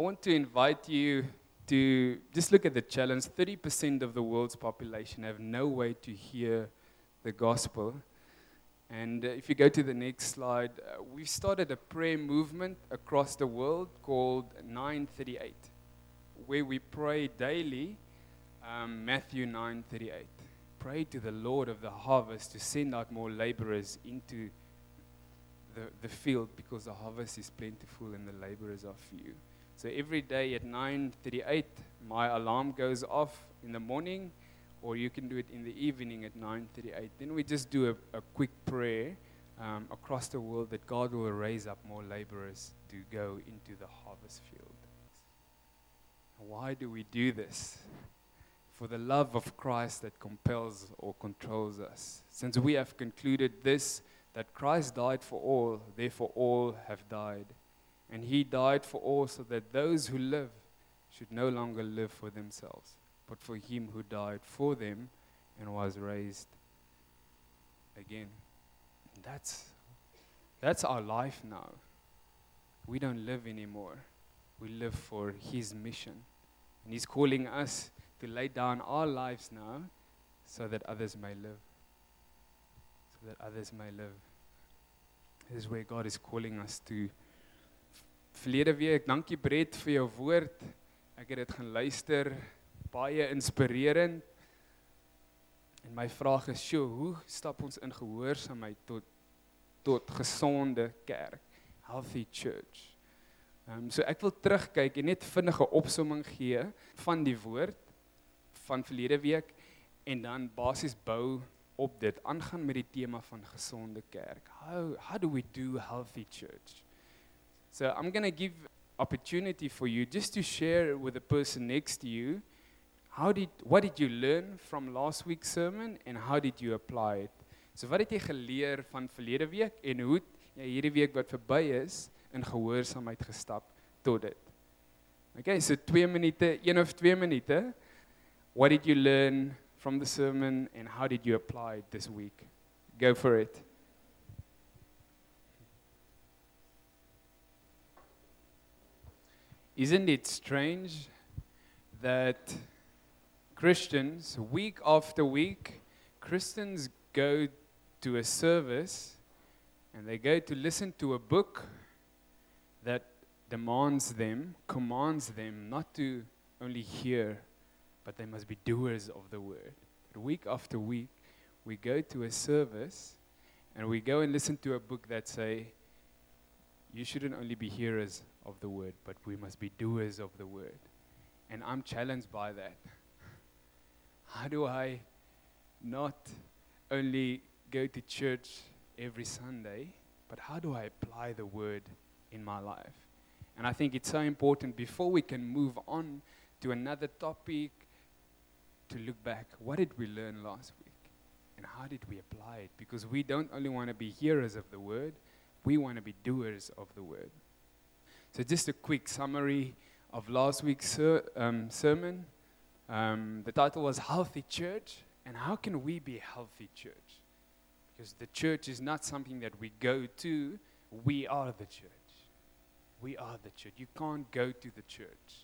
want to invite you to just look at the challenge. 30% of the world's population have no way to hear the gospel. And if you go to the next slide, we've started a prayer movement across the world called 938, where we pray daily, Matthew 9:38. Pray to the Lord of the harvest to send out more laborers into the field, because the harvest is plentiful and the laborers are few. So every day at 9:38, my alarm goes off in the morning, or you can do it in the evening at 9:38. Then we just do a quick prayer across the world that God will raise up more laborers to go into the harvest field. Why do we do this? For the love of Christ that compels or controls us. Since we have concluded this, that Christ died for all, therefore all have died. And he died for all, so that those who live should no longer live for themselves, but for him who died for them and was raised again. That's our life now. We don't live anymore. We live for his mission. And he's calling us to lay down our lives now so that others may live. So that others may live. This is where God is calling us to. Verlede week, dankie Brett vir jou woord. Ek het dit gaan luister, baie inspirerend. En my vraag is, hoe stap ons in gehoorsaamheid tot gesonde kerk, healthy church? So ek wil terugkyk en net vinnige opsomming gee van die woord van verlede week en dan basies bou op dit, aangaan met die tema van gesonde kerk. How do we do healthy church? So I'm going to give opportunity for you just to share with the person next to you, what did you learn from last week's sermon and how did you apply it? So wat het jy geleer van verlede week en hoe het jy hierdie week wat verby is in gehoorsaamheid gestap tot dit? Okay, so 2 minute, 1 of 2 minute. What did you learn from the sermon and how did you apply it this week? Go for it. Isn't it strange that Christians, week after week, Christians go to a service and they go to listen to a book that commands them not to only hear, but they must be doers of the word. But week after week, we go to a service and we go and listen to a book that say, you shouldn't only be hearers of the word, but we must be doers of the word. And I'm challenged by that. How do I not only go to church every Sunday, but how do I apply the word in my life? And I think it's so important before we can move on to another topic to look back. What did we learn last week? And how did we apply it? Because we don't only want to be hearers of the word, we want to be doers of the word. So just a quick summary of last week's sermon. The title was Healthy Church, and how can we be a healthy church? Because the church is not something that we go to, we are the church. We are the church. You can't go to the church.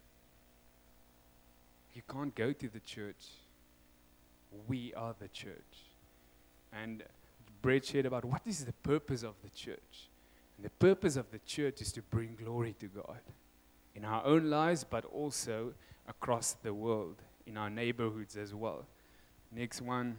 You can't go to the church. We are the church. And Brett shared about what is the purpose of the church. And the purpose of the church is to bring glory to God in our own lives, but also across the world, in our neighborhoods as well. Next one.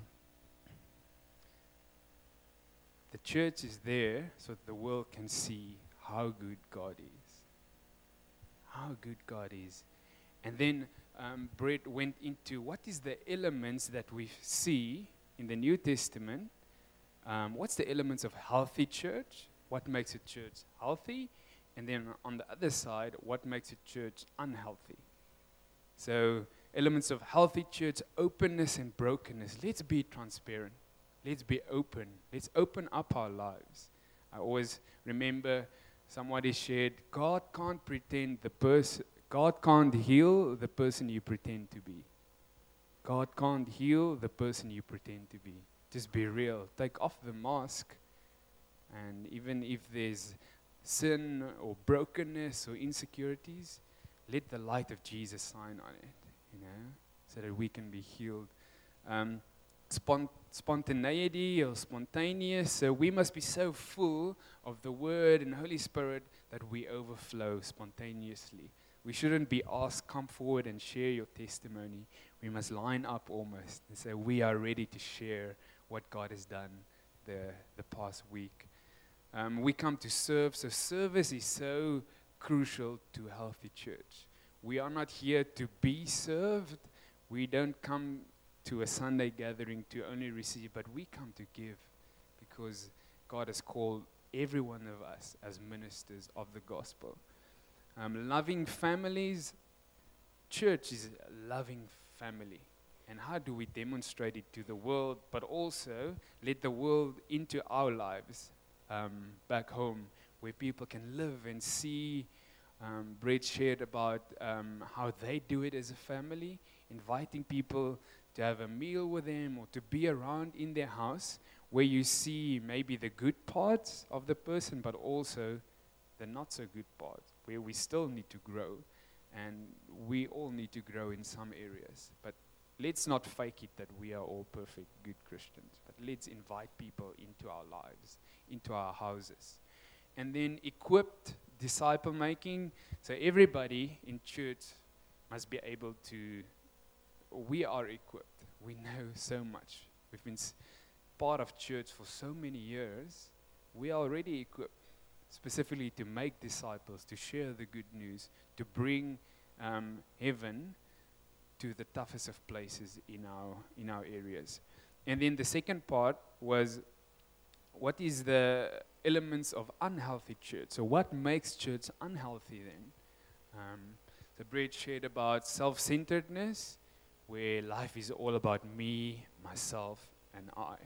The church is there so that the world can see how good God is. How good God is. And then Brett went into what is the elements that we see in the New Testament. What's the elements of healthy church? What makes a church healthy? And then on the other side, what makes a church unhealthy? So elements of healthy church, openness and brokenness. Let's be transparent. Let's be open. Let's open up our lives. I always remember somebody shared, God can't heal the person you pretend to be. God can't heal the person you pretend to be. Just be real. Take off the mask. And even if there's sin or brokenness or insecurities, let the light of Jesus shine on it, so that we can be healed. Spontaneity or spontaneous, so we must be so full of the Word and Holy Spirit that we overflow spontaneously. We shouldn't be asked, come forward and share your testimony. We must line up almost and say, we are ready to share what God has done the past week. We come to serve, so service is so crucial to a healthy church. We are not here to be served. We don't come to a Sunday gathering to only receive, but we come to give because God has called every one of us as ministers of the gospel. Loving families, church is a loving family. And how do we demonstrate it to the world, but also let the world into our lives back home, where people can live and see. Brett shared about how they do it as a family, inviting people to have a meal with them or to be around in their house, where you see maybe the good parts of the person, but also the not so good parts, where we still need to grow. And we all need to grow in some areas. But let's not fake it that we are all perfect, good Christians. But let's invite people into our lives, into our houses. And then equipped disciple making. So everybody in church must be able to, we are equipped. We know so much. We've been part of church for so many years. We are already equipped, specifically to make disciples, to share the good news, to bring heaven to the toughest of places in our areas. And then the second part was, what is the elements of unhealthy church? So what makes church unhealthy then? The Brett shared about self-centeredness, where life is all about me, myself, and I.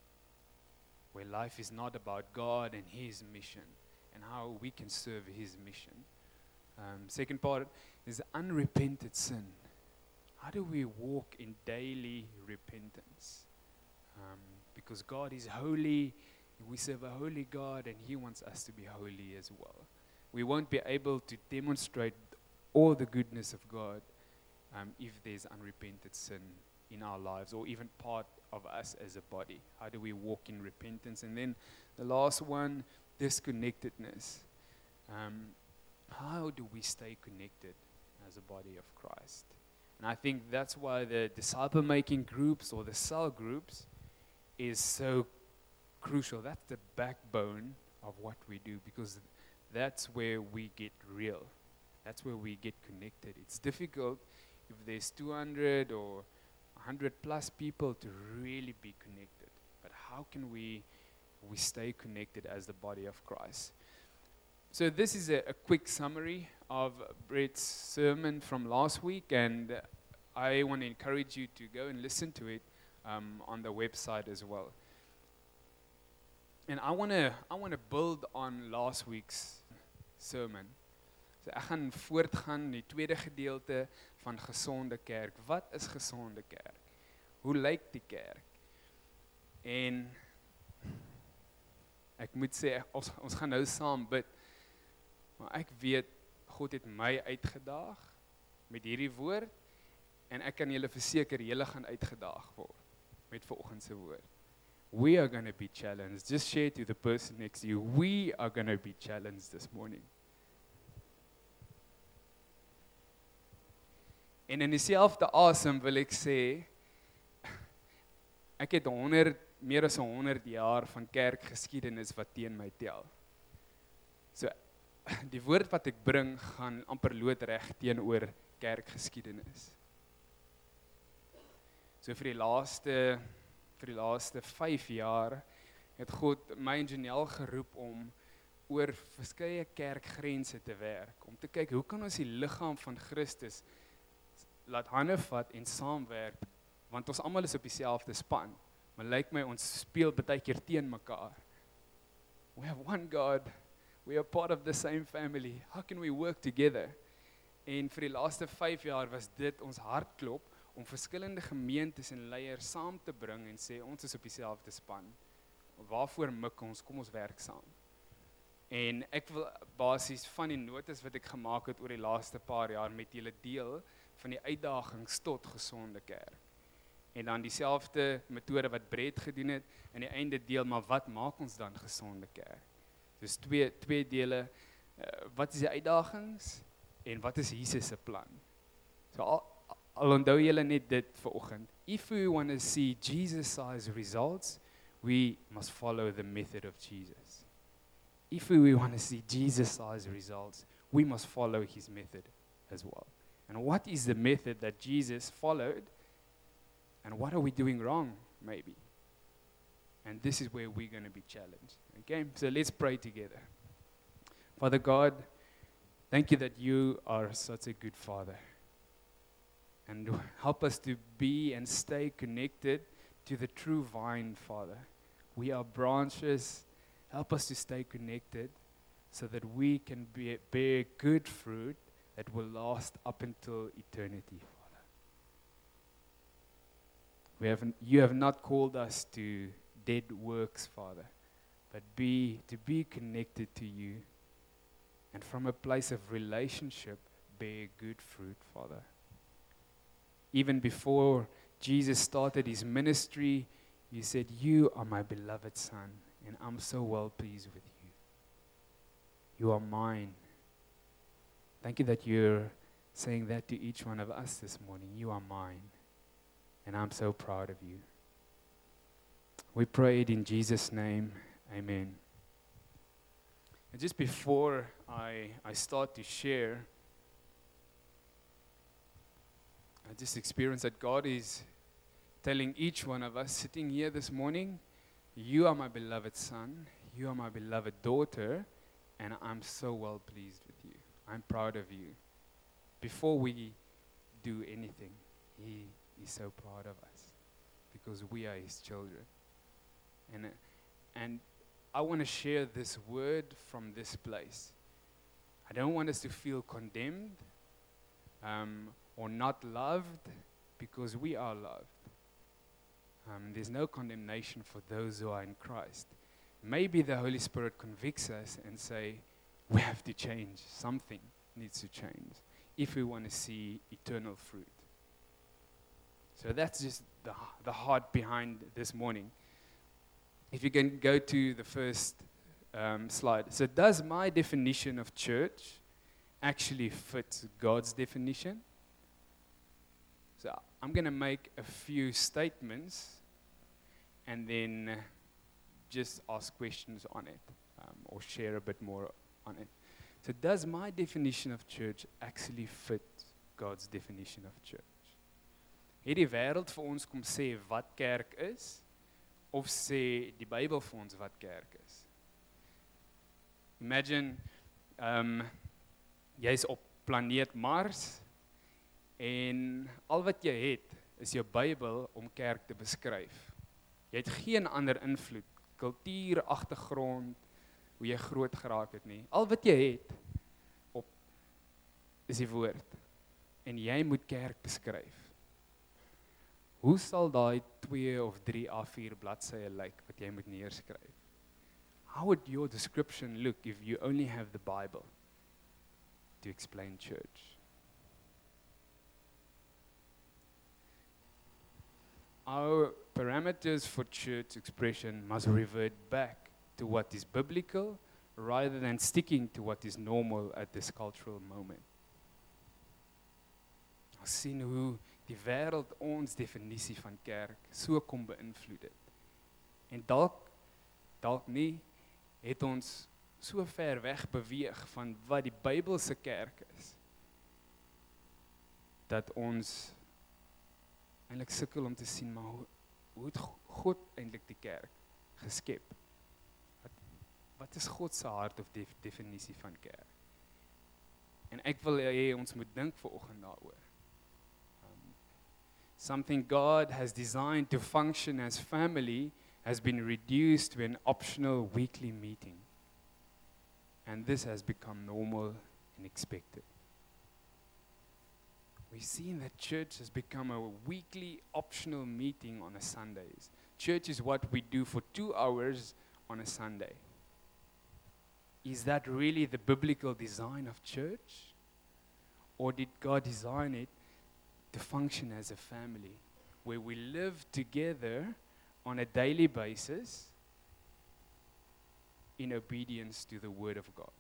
Where life is not about God and His mission and how we can serve His mission. Second part is unrepented sin. How do we walk in daily repentance? Because God is holy, we serve a holy God, and He wants us to be holy as well. We won't be able to demonstrate all the goodness of God if there's unrepented sin in our lives, or even part of us as a body. How do we walk in repentance? And then the last one, disconnectedness. How do we stay connected as a body of Christ? And I think that's why the disciple-making groups or the cell groups is so crucial. That's the backbone of what we do, because that's where we get real. That's where we get connected. It's difficult if there's 200 or 100 plus people to really be connected. But how can we stay connected as the body of Christ? So this is a quick summary of Brett's sermon from last week, and I want to encourage you to go and listen to it on the website as well. And I want to build on last week's sermon. So ek gaan voortgaan die tweede gedeelte van gesonde kerk. Wat is gesonde kerk? Hoe lyk die kerk? En ek moet sê, ons gaan nou saam bid. Maar ek weet, God het my uitgedaag met hierdie woord, en ek kan julle verseker, julle gaan uitgedaag word met vanoggend se woord. We are going to be challenged. Just share to the person next to you. We are going to be challenged this morning. En in dieselfde asem wil ek sê, ek het meer as 100 jaar van kerkgeskiedenis wat teen my tel. So, die woord wat ek bring, gaan amper loodreg teenoor kerkgeskiedenis. So vir die laaste 5 jaar, het God my en Janelle geroep om oor verskeie kerkgrense te werk, om te kyk, hoe kan ons die liggaam van Christus laat hande vat en saamwerk, want ons almal is op dieselfde span, maar lyk my ons speel baie keer teen mekaar. We have one God, we are part of the same family, how can we work together? En vir die laaste 5 jaar was dit ons hartklop, om verskillende gemeentes en leiers saam te bring en sê, ons is op dieselfde span, waarvoor mik ons, kom ons werk saam. En ek wil basies van die notas wat ek gemaak het oor die laaste paar jaar met julle deel van die uitdagings tot gesonde kerk. En dan dieselfde metode wat Brett gedoen het, aan die einde deel, maar wat maak ons dan gesonde kerk? Dus twee dele, wat is die uitdagings en wat is Jesus se plan? So al onthou julle net dit vanoggend. If we want to see Jesus-sized results, we must follow the method of Jesus. If we want to see Jesus-sized results, we must follow his method as well. And what is the method that Jesus followed? And what are we doing wrong, maybe? And this is where we're going to be challenged. Okay, so let's pray together. Father God, thank you that you are such a good Father. And help us to be and stay connected to the true vine, Father. We are branches. Help us to stay connected so that we can bear good fruit that will last up until eternity, Father. You have not called us to dead works, Father, but to be connected to you, and from a place of relationship, bear good fruit, Father. Even before Jesus started his ministry, you said, you are my beloved Son, and I'm so well pleased with you. You are mine. Thank you that you're saying that to each one of us this morning. You are mine, and I'm so proud of you. We prayed in Jesus' name, amen. And just before I start to share, I just experienced that God is telling each one of us sitting here this morning, you are my beloved son, you are my beloved daughter, and I'm so well pleased with you. I'm proud of you. Before we do anything, he is so proud of us because we are his children. And I want to share this word from this place. I don't want us to feel condemned or not loved, because we are loved. There's no condemnation for those who are in Christ. Maybe the Holy Spirit convicts us and say, we have to change. Something needs to change if we want to see eternal fruit. So that's just the heart behind this morning. If you can go to the first slide. So does my definition of church actually fit God's definition? So I'm going to make a few statements and then just ask questions on it or share a bit more on it. So does my definition of church actually fit God's definition of church? Het die wêreld vir ons kom sê wat kerk is, of sê die Bybel vir ons wat kerk is? Imagine jy's op planeet Mars en al wat jy het is jou Bybel om kerk te beskryf. Jy het geen ander invloed, kultuur, agtergrond, hoe jy groot geraak het nie. Al wat jy het is die woord. En jy moet kerk beskryf. Hoe sal daai 2 of 3 A4 bladsye lyk wat jy moet neerskryf? How would your description look if you only have the Bible to explain church? Our parameters for church expression must revert back to what is biblical rather than sticking to what is normal at this cultural moment. Ons sien hoe die wêreld ons definisie van kerk so kom beïnvloed het. En dalk nie het ons so ver weg beweeg van wat die Bybelse kerk is, dat ons eintlik sukkel om te sien, maar hoe het God eintlik die kerk geskep? Wat is God se hart of definisie van kerk? En ek wil hê ons moet dink vanoggend daaroor. Something God has designed to function as family has been reduced to an optional weekly meeting. And this has become normal and expected. We've seen that church has become a weekly optional meeting on a Sundays. Church is what we do for 2 hours on a Sunday. is that really the biblical design of church? Or did God design it to function as a family, where we live together on a daily basis in obedience to the Word of God?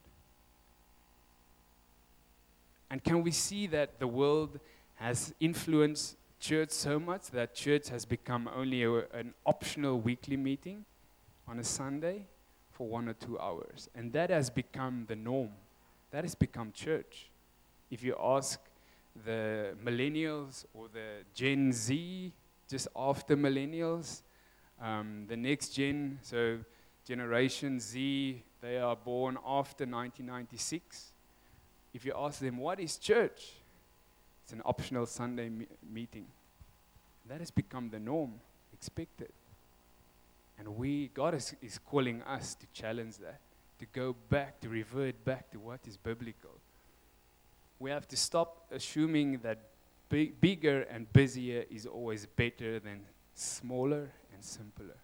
And can we see that the world has influenced church so much that church has become only an optional weekly meeting on a Sunday for 1 or 2 hours? And that has become the norm. That has become church. If you ask the millennials or the Gen Z, just after millennials, the next gen, so Generation Z, they are born after 1996. If you ask them, what is church? It's an optional Sunday meeting. That has become the norm, expected. And God is calling us to challenge that, to go back, to revert back to what is biblical. We have to stop assuming that bigger and busier is always better than smaller and simpler.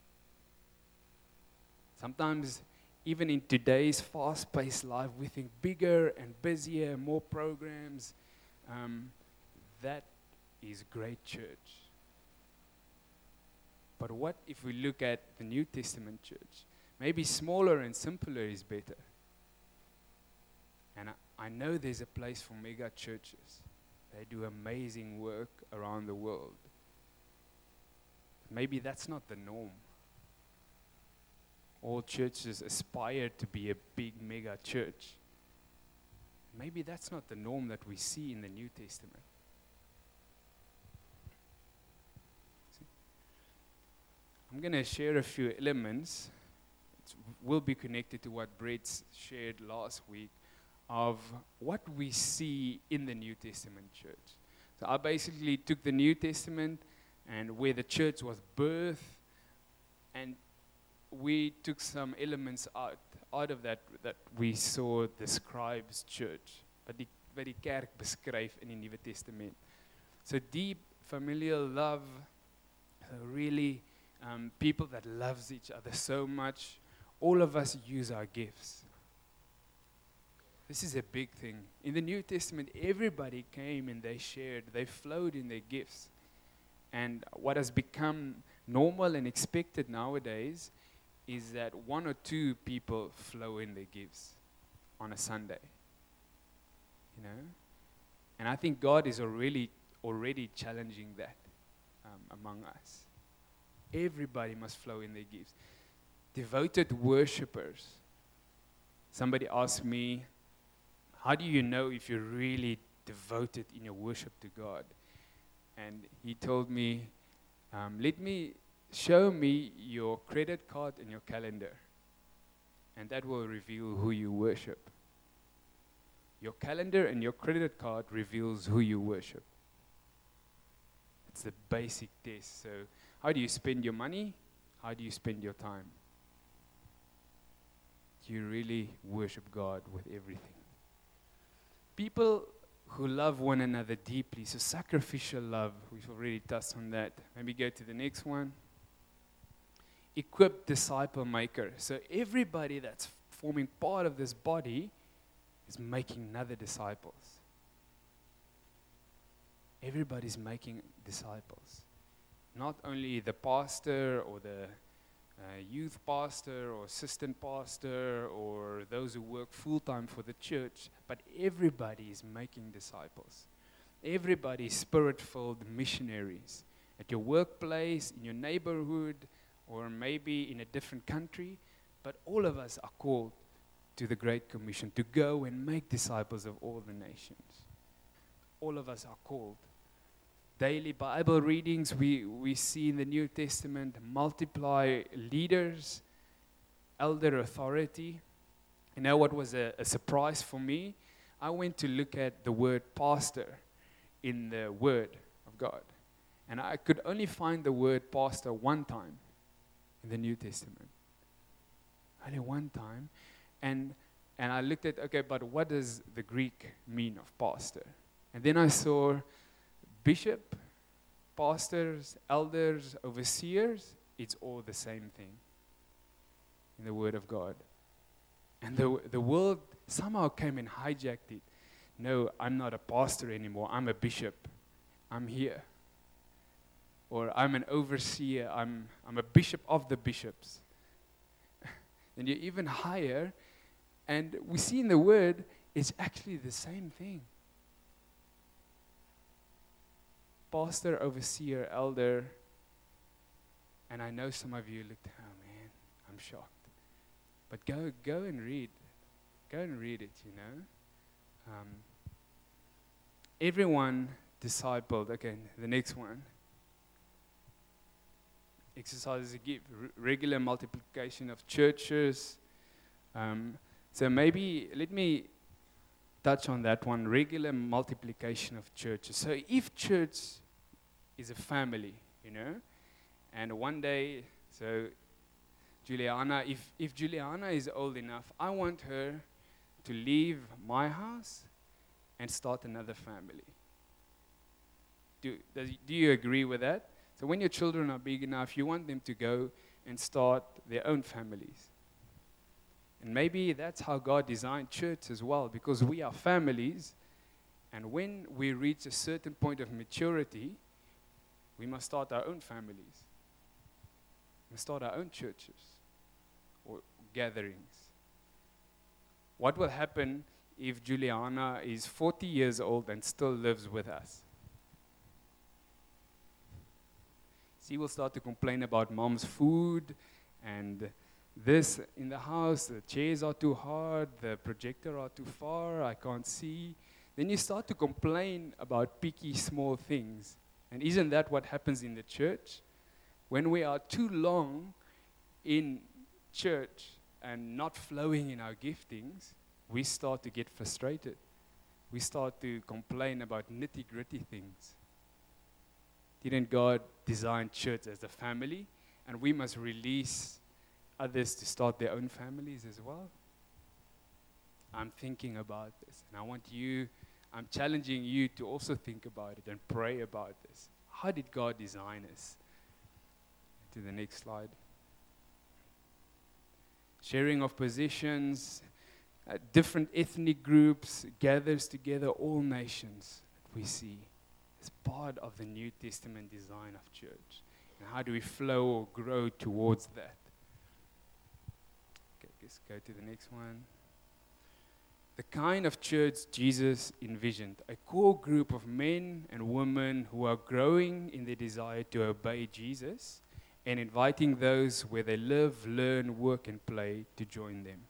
Sometimes, even in today's fast-paced life, we think bigger and busier, more programs. That is great church. But what if we look at the New Testament church? Maybe smaller and simpler is better. And I know there's a place for mega churches. They do amazing work around the world. Maybe that's not the norm. All churches aspire to be a big mega church. Maybe that's not the norm that we see in the New Testament. See? I'm going to share a few elements. It will be connected to what Brett shared last week of what we see in the New Testament church. So I basically took the New Testament and where the church was birthed, and we took some elements out of that we saw the scribes' church, wat die kerk beskryf in die Nuwe Testament. So deep familial love, really people that loves each other so much. All of us use our gifts. This is a big thing. In the New Testament, everybody came and they shared, they flowed in their gifts. And what has become normal and expected nowadays is that 1 or 2 people flow in their gifts on a Sunday. You know? And I think God is already challenging that among us. Everybody must flow in their gifts. Devoted worshipers. Somebody asked me, how do you know if you're really devoted in your worship to God? And he told me, show me your credit card and your calendar, and that will reveal who you worship. Your calendar and your credit card reveals who you worship. It's the basic test. So how do you spend your money? How do you spend your time? Do you really worship God with everything? People who love one another deeply, so sacrificial love, we've already touched on that. Maybe go to the next one. Equipped disciple maker. So everybody that's forming part of this body is making other disciples. Everybody's making disciples. Not only the pastor or the youth pastor or assistant pastor or those who work full-time for the church, but everybody is making disciples. Everybody is spirit-filled missionaries. At your workplace, in your neighborhood, or maybe in a different country, but all of us are called to the Great Commission to go and make disciples of all the nations. All of us are called. Daily Bible readings, we see in the New Testament, multiply leaders, elder authority. You know what was a surprise for me? I went to look at the word pastor in the Word of God. And I could only find the word pastor one time in the New Testament. Only one time. And I looked at, okay, but what does the Greek mean of pastor? And then I saw bishop, pastors, elders, overseers, it's all the same thing in the Word of God. And the world somehow came and hijacked it. No, I'm not a pastor anymore. I'm a bishop. I'm here. Or I'm an overseer. I'm a bishop of the bishops. And you're even higher. And we see in the word, it's actually the same thing. Pastor, overseer, elder. And I know some of you looked, oh man, I'm shocked. But go and read. Go and read it, you know. Everyone discipled. Okay, the next one. Exercises a gift. Regular multiplication of churches. So maybe let me touch on that one. Regular multiplication of churches. So if church is a family, you know, and one day, so Juliana, if Juliana is old enough, I want her to leave my house and start another family. Do you agree with that? So when your children are big enough, you want them to go and start their own families. And maybe that's how God designed church as well, because we are families, and when we reach a certain point of maturity, we must start our own families. We must start our own churches or gatherings. What will happen if Juliana is 40 years old and still lives with us? She will start to complain about mom's food and this in the house, the chairs are too hard, the projector are too far, I can't see. Then you start to complain about picky small things. And isn't that what happens in the church? When we are too long in church and not flowing in our giftings, we start to get frustrated. We start to complain about nitty-gritty things. Didn't God design church as a family? And we must release others to start their own families as well? I'm thinking about this. And I'm challenging you to also think about it and pray about this. How did God design us? To the next slide. Sharing of positions, different ethnic groups gathers together all nations that we see as part of the New Testament design of church. And how do we flow or grow towards that? Okay, let's go to the next one. The kind of church Jesus envisioned, a core group of men and women who are growing in their desire to obey Jesus and inviting those where they live, learn, work, and play to join them.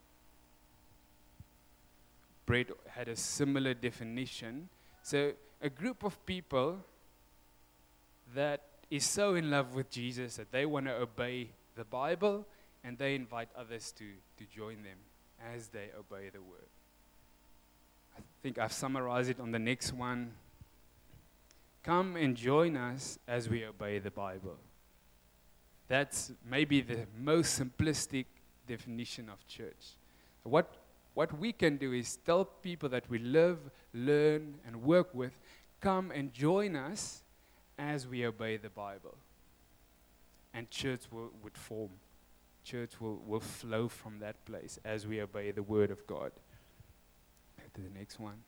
Brett had a similar definition. So a group of people that is so in love with Jesus that they want to obey the Bible and they invite others to join them as they obey the word. I think I've summarized it on the next one. Come and join us as we obey the Bible. That's maybe the most simplistic definition of church. What we can do is tell people that we live, learn, and work with, come and join us as we obey the Bible. And church would form. Church will flow from that place as we obey the Word of God. Go to the next one.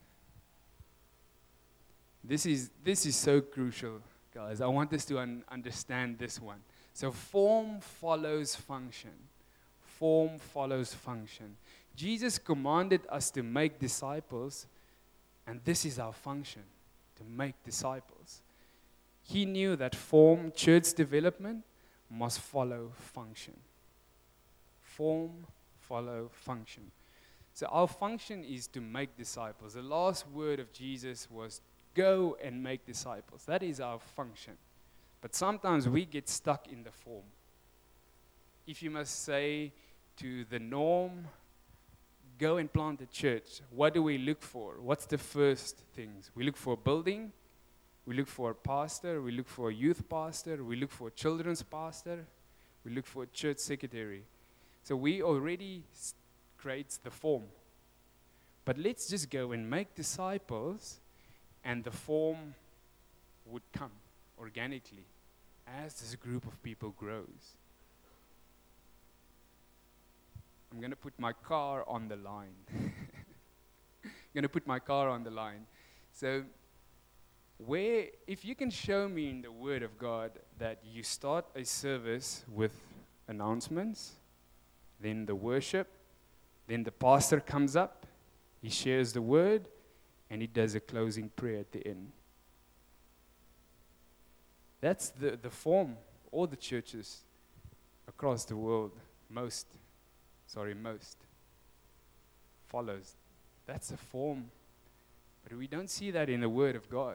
This is so crucial, guys. I want us to understand this one. So form follows function. Form follows function. Jesus commanded us to make disciples, and this is our function, to make disciples. He knew that form, church development, must follow function. Form, follow function. So our function is to make disciples. The last word of Jesus was, go and make disciples. That is our function. But sometimes we get stuck in the form. If you must say to the norm, go and plant a church, what do we look for? What's the first things? We look for a building, we look for a pastor, we look for a youth pastor, we look for a children's pastor, we look for a church secretary. So we already create the form. But let's just go and make disciples, and the form would come organically as this group of people grows. I'm going to put my car on the line. I'm going to put my car on the line. So, if you can show me in the Word of God that you start a service with announcements, then the worship, then the pastor comes up, he shares the Word, and he does a closing prayer at the end. That's the form all the churches across the world, most follows. That's the form. But we don't see that in the Word of God.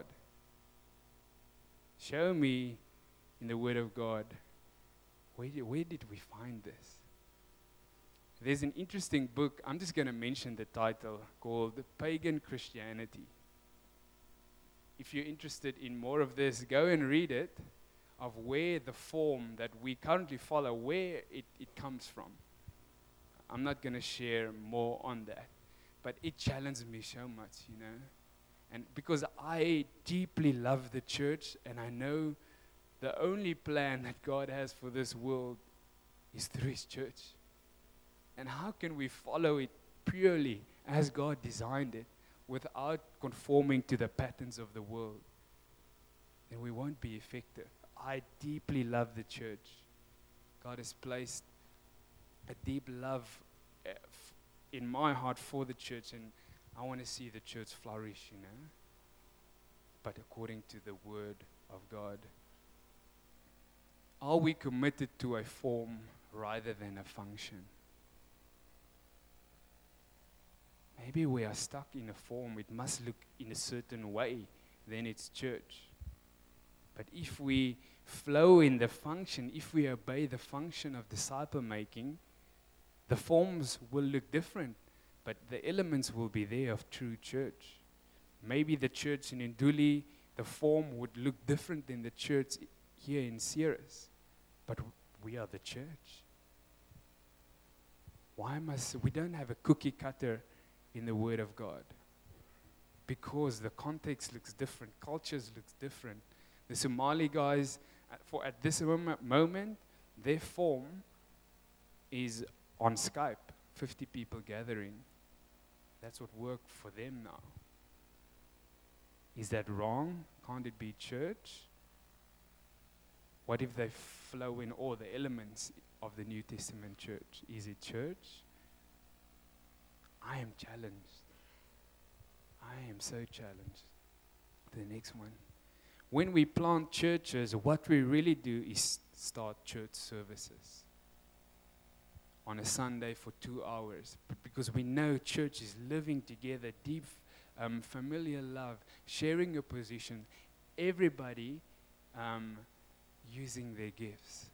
Show me in the Word of God, where did we find this? There's an interesting book, I'm just going to mention the title, called Pagan Christianity. If you're interested in more of this, go and read it, of where the form that we currently follow, where it comes from. I'm not going to share more on that, but it challenged me so much, you know. And because I deeply love the church, and I know the only plan that God has for this world is through His church. And how can we follow it purely as God designed it without conforming to the patterns of the world? Then we won't be effective. I deeply love the church. God has placed a deep love in my heart for the church, and I want to see the church flourish, you know, but according to the Word of God. Are we committed to a form rather than a function? Maybe we are stuck in a form. It must look in a certain way, then it's church. But if we flow in the function, if we obey the function of disciple making, the forms will look different, but the elements will be there of true church. Maybe the church in Nduli, the form would look different than the church here in Ceres, but we are the church. We don't have a cookie cutter in the Word of God? Because the context looks different, cultures looks different. The Somali guys, at this moment, their form is on Skype, 50 people gathering. That's what worked for them now. Is that wrong? Can't it be church? What if they flow in all the elements of the New Testament church? Is it church? I am challenged. I am so challenged. The next one. When we plant churches, what we really do is start church services on a Sunday for 2 hours. But because we know church is living together, deep familiar love, sharing a position, everybody using their gifts.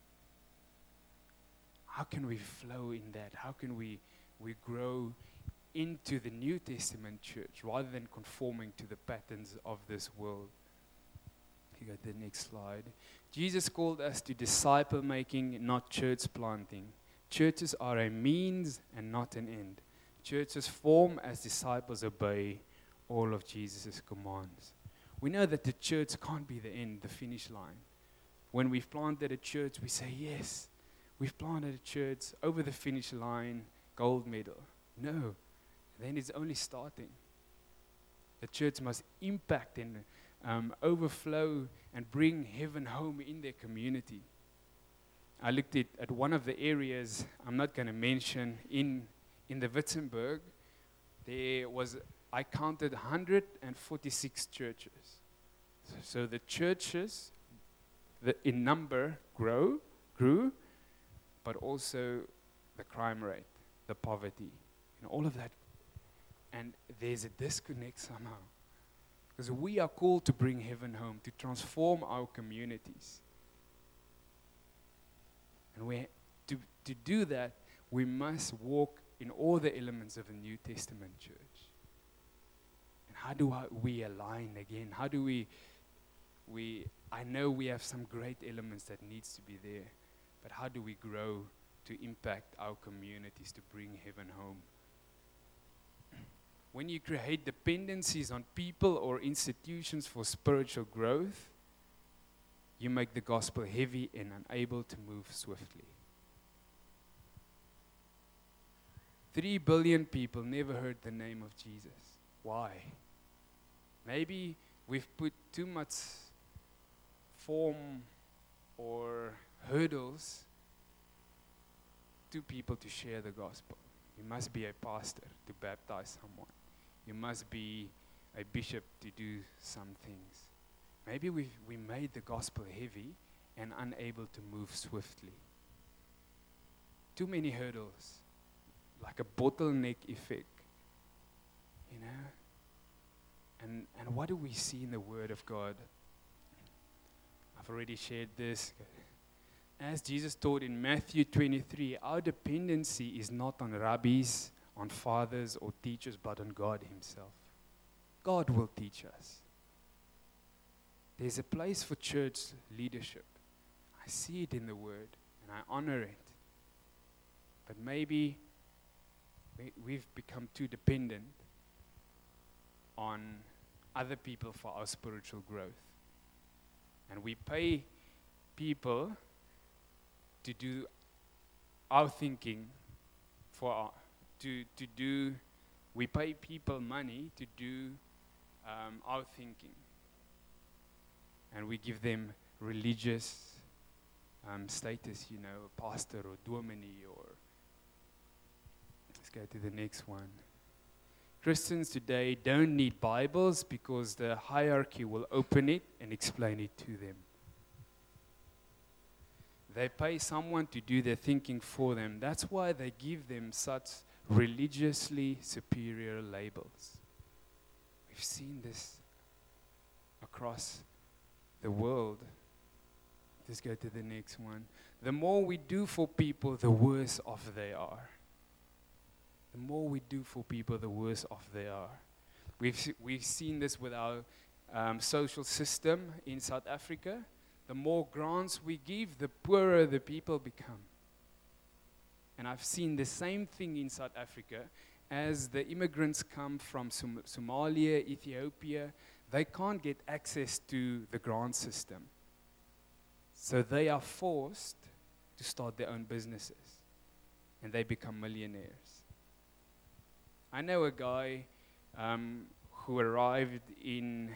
How can we flow in that? How can we grow into the New Testament church rather than conforming to the patterns of this world? You got the next slide. Jesus called us to disciple making, not church planting. Churches are a means and not an end. Churches form as disciples obey all of Jesus' commands. We know that the church can't be the end, the finish line. When we've planted a church, we say, yes, we've planted a church over the finish line, gold medal. No, then it's only starting. The church must impact and overflow and bring heaven home in their community. I looked at one of the areas I'm not going to mention in the Witzenberg. I counted 146 churches. So the churches in number grew, but also the crime rate, the poverty, and all of that. And there's a disconnect somehow. Because we are called to bring heaven home, to transform our communities. And to do that, we must walk in all the elements of the New Testament church. And how do we align again? How do I know we have some great elements that needs to be there, but how do we grow to impact our communities, to bring heaven home? When you create dependencies on people or institutions for spiritual growth, you make the gospel heavy and unable to move swiftly. 3 billion people never heard the name of Jesus. Why? Maybe we've put too much form or hurdles to people to share the gospel. You must be a pastor to baptize someone. You must be a bishop to do some things. Maybe we made the gospel heavy and unable to move swiftly. Too many hurdles, like a bottleneck effect, you know? And what do we see in the Word of God? I've already shared this. As Jesus taught in Matthew 23, our dependency is not on rabbis, on fathers or teachers, but on God Himself. God will teach us. There's a place for church leadership. I see it in the Word, and I honor it. But maybe we've become too dependent on other people for our spiritual growth. And we pay people to do our thinking we pay people money to do our thinking. And we give them religious status, pastor or dominee or... Let's go to the next one. Christians today don't need Bibles because the hierarchy will open it and explain it to them. They pay someone to do their thinking for them. That's why they give them such religiously superior labels. We've seen this across the world. Let's go to the next one. The more we do for people, the worse off they are. The more we do for people, the worse off they are. We've seen this with our social system in South Africa. The more grants we give, the poorer the people become. And I've seen the same thing in South Africa. As the immigrants come from Somalia, Ethiopia, they can't get access to the grant system. So they are forced to start their own businesses. And they become millionaires. I know a guy who arrived in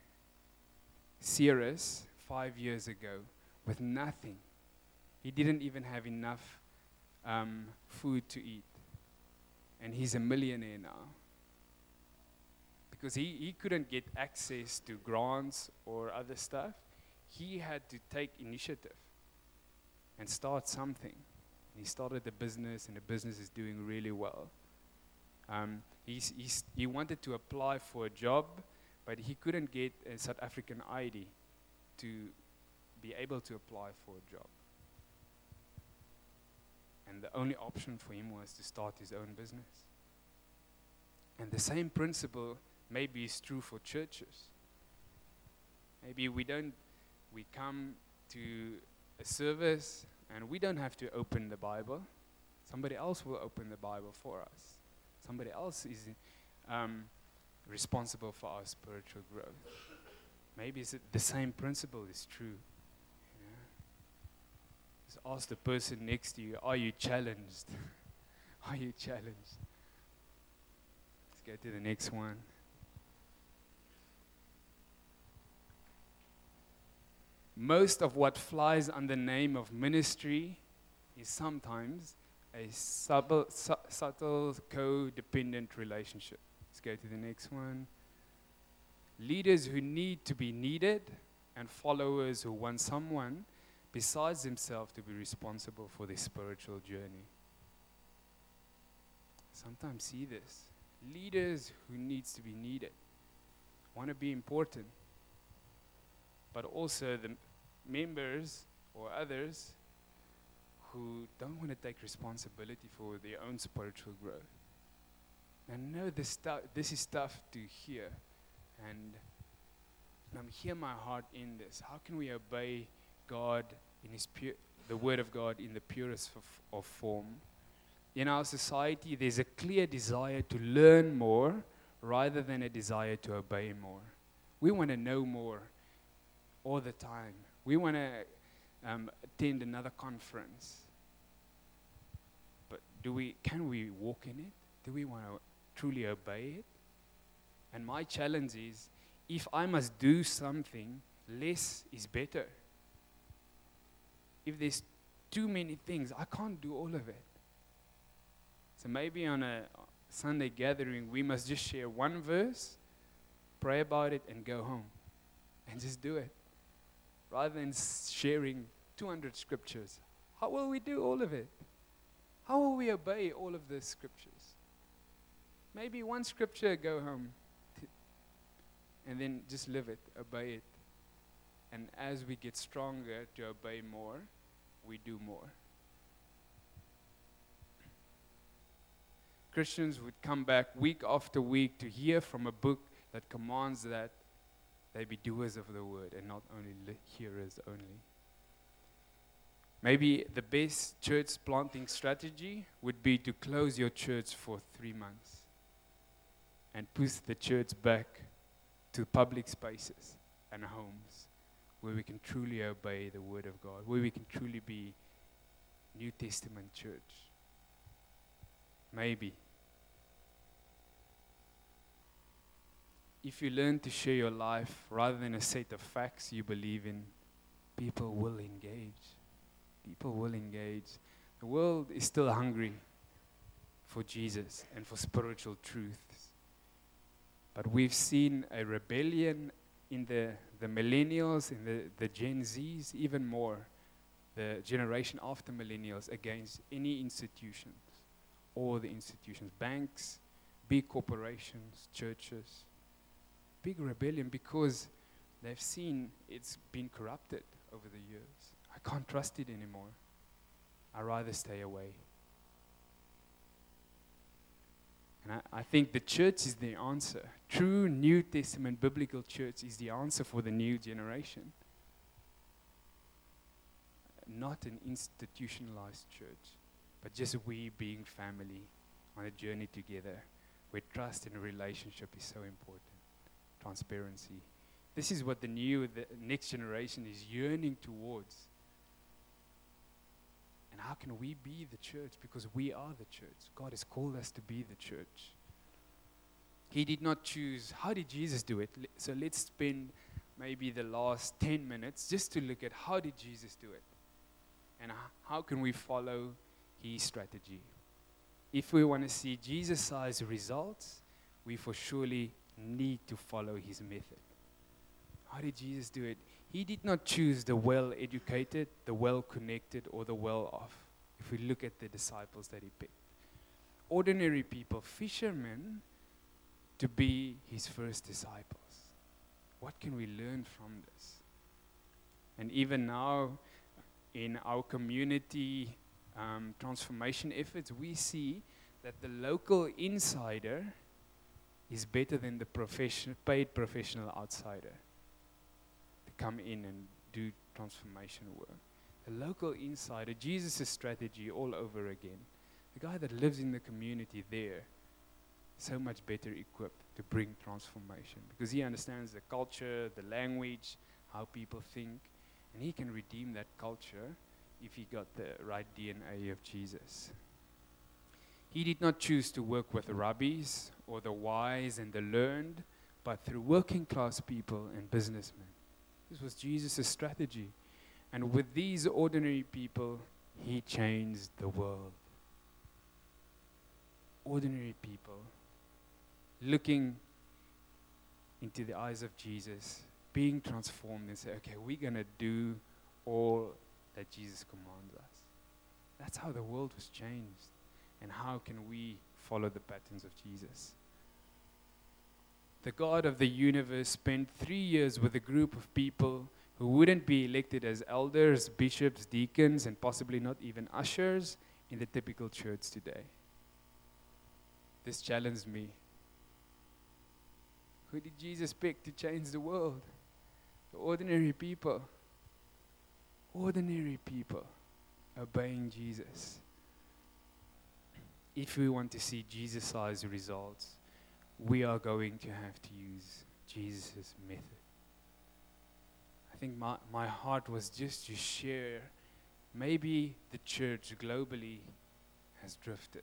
Ceres 5 years ago with nothing. He didn't even have enough food to eat. And he's a millionaire now. Because he couldn't get access to grants or other stuff. He had to take initiative and start something. He started a business, and the business is doing really well. He wanted to apply for a job, but he couldn't get a South African ID to be able to apply for a job. And the only option for him was to start his own business. And the same principle maybe is true for churches. Maybe we come to a service and we don't have to open the Bible. Somebody else will open the Bible for us. Somebody else is responsible for our spiritual growth. Maybe the same principle is true. Just ask the person next to you, are you challenged? Are you challenged? Let's go to the next one. Most of what flies under the name of ministry is sometimes a subtle codependent relationship. Let's go to the next one. Leaders who need to be needed and followers who want someone besides himself to be responsible for their spiritual journey. Sometimes see this. Leaders who needs to be needed, want to be important, but also the members or others who don't want to take responsibility for their own spiritual growth. And I know this is tough to hear, and hear my heart in this. How can we obey God in the Word of God in the purest of form? In our society, there's a clear desire to learn more rather than a desire to obey more. We want to know more all the time. We want to attend another conference. But can we walk in it? Do we want to truly obey it? And my challenge is, if I must do something, less is better. If there's too many things, I can't do all of it. So maybe on a Sunday gathering, we must just share one verse, pray about it, and go home. And just do it. Rather than sharing 200 scriptures. How will we do all of it? How will we obey all of the scriptures? Maybe one scripture, go home. And then just live it, obey it. And as we get stronger to obey more, we do more. Christians would come back week after week to hear from a book that commands that they be doers of the word and not only hearers only. Maybe the best church planting strategy would be to close your church for 3 months and push the church back to public spaces and homes where we can truly obey the word of God, where we can truly be New Testament church. Maybe. If you learn to share your life rather than a set of facts you believe in, people will engage. People will engage. The world is still hungry for Jesus and for spiritual truths. But we've seen a rebellion in the millennials, in the Gen Zs, even more, the generation after millennials, against any institutions, all the institutions, banks, big corporations, churches. Big rebellion because they've seen it's been corrupted over the years. I can't trust it anymore. I'd rather stay away. And I think the church is the answer. True New Testament biblical church is the answer for the new generation. Not an institutionalized church, but just we being family on a journey together where trust and relationship is so important. Transparency. This is what the next generation is yearning towards. And how can we be the church? Because we are the church. God has called us to be the church. He did not choose. How did Jesus do it? So let's spend maybe the last 10 minutes just to look at how did Jesus do it? And how can we follow his strategy? If we want to see Jesus-sized results, we for surely need to follow his method. How did Jesus do it? He did not choose the well-educated, the well-connected, or the well-off. If we look at the disciples that he picked. Ordinary people, fishermen, to be his first disciples. What can we learn from this? And even now, in our community transformation efforts, we see that the local insider is better than the paid professional outsider to come in and do transformation work. The local insider, Jesus' strategy all over again. The guy that lives in the community there, so much better equipped to bring transformation because he understands the culture, the language, how people think, and he can redeem that culture if he got the right DNA of Jesus. He did not choose to work with the rabbis or the wise and the learned, but through working class people and businessmen. This was Jesus' strategy. And with these ordinary people, he changed the world. Ordinary people looking into the eyes of Jesus, being transformed and say, okay, we're going to do all that Jesus commands us. That's how the world was changed. And how can we follow the patterns of Jesus? The God of the universe spent 3 years with a group of people who wouldn't be elected as elders, bishops, deacons, and possibly not even ushers in the typical church today. This challenged me. Who did Jesus pick to change the world? The ordinary people. Ordinary people obeying Jesus. If we want to see Jesus-sized results, we are going to have to use Jesus' method. I think my heart was just to share, maybe the church globally has drifted.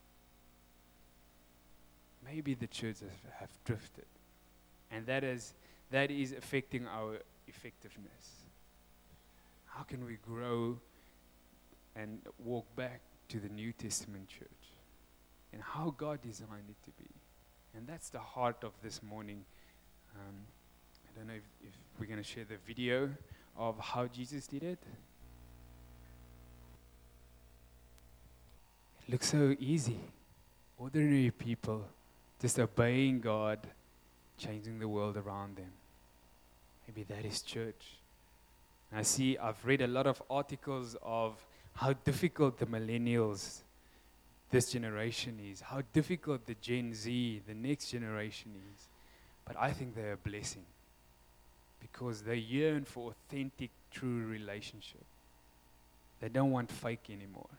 Maybe the church have drifted. And that is affecting our effectiveness. How can we grow and walk back to the New Testament church and how God designed it to be? And that's the heart of this morning. I don't know if we're going to share the video of how Jesus did it. It looks so easy. Ordinary people just obeying God, changing the world around them. Maybe that is church. And I've read a lot of articles of how difficult the millennials, this generation is, how difficult the Gen Z, the next generation is. But I think they're a blessing because they yearn for authentic, true relationship. They don't want fake anymore.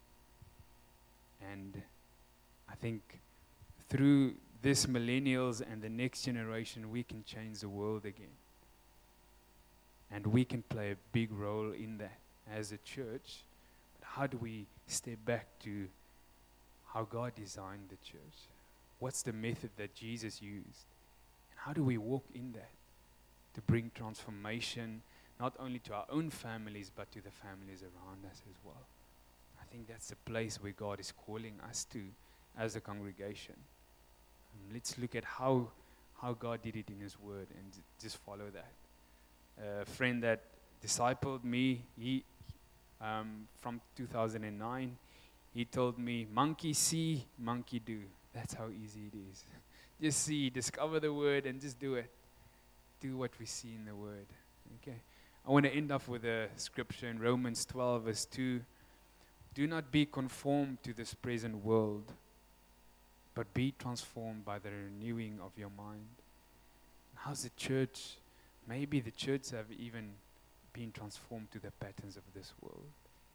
And I think through this millennials and the next generation, we can change the world again. And we can play a big role in that as a church. But how do we step back to how God designed the church? What's the method that Jesus used? And how do we walk in that to bring transformation, not only to our own families, but to the families around us as well? I think that's the place where God is calling us to as a congregation. Let's look at how God did it in His Word and just follow that. A friend that discipled me, he from 2009, he told me, monkey see, monkey do. That's how easy it is. Just see, discover the Word and just do it. Do what we see in the Word. Okay. I want to end off with a scripture in Romans 12 verse 2. Do not be conformed to this present world, but be transformed by the renewing of your mind. How's the church? Maybe the church have even been transformed to the patterns of this world,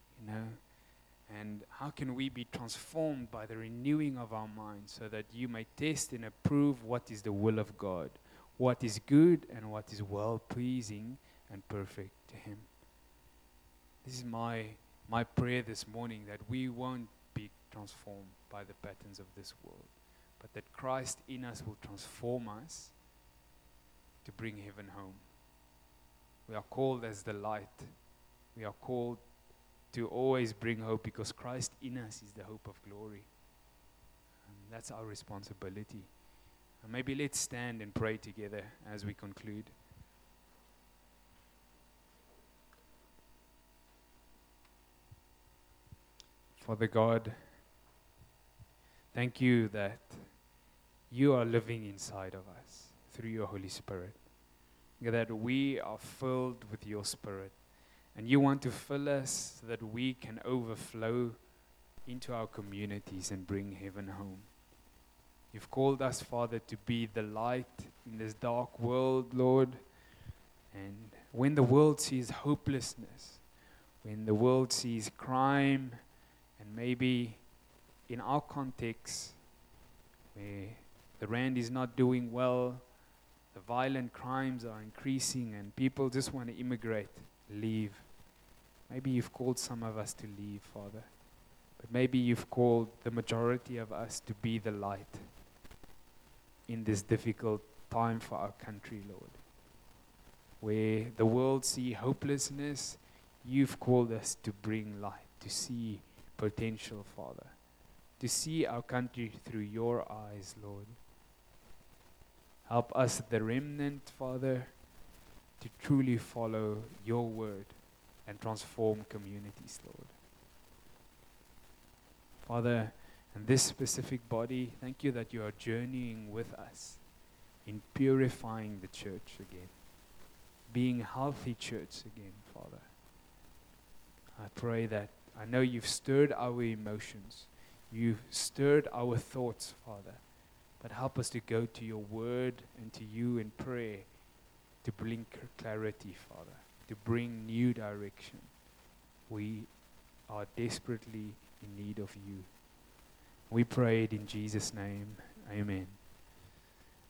And how can we be transformed by the renewing of our minds so that you may test and approve what is the will of God, what is good and what is well-pleasing and perfect to Him. This is my prayer this morning, that we won't be transformed by the patterns of this world, but that Christ in us will transform us to bring heaven home. We are called as the light. We are called to always bring hope because Christ in us is the hope of glory. And that's our responsibility. And maybe let's stand and pray together as we conclude. Father God, thank you that you are living inside of us through your Holy Spirit. That we are filled with your Spirit. And you want to fill us so that we can overflow into our communities and bring heaven home. You've called us, Father, to be the light in this dark world, Lord. And when the world sees hopelessness, when the world sees crime, and maybe in our context, where the Rand is not doing well, the violent crimes are increasing, and people just want to immigrate, leave. Maybe you've called some of us to leave, Father. But maybe you've called the majority of us to be the light in this difficult time for our country, Lord. Where the world see hopelessness, you've called us to bring light, to see potential, Father. To see our country through your eyes, Lord. Help us, the remnant, Father, to truly follow your word and transform communities, Lord. Father, in this specific body, thank you that you are journeying with us in purifying the church again, being a healthy church again, Father. I pray that, I know you've stirred our emotions, you've stirred our thoughts, Father, but help us to go to your word and to you in prayer to bring clarity, Father, to bring new direction. We are desperately in need of you. We pray it in Jesus' name. Amen.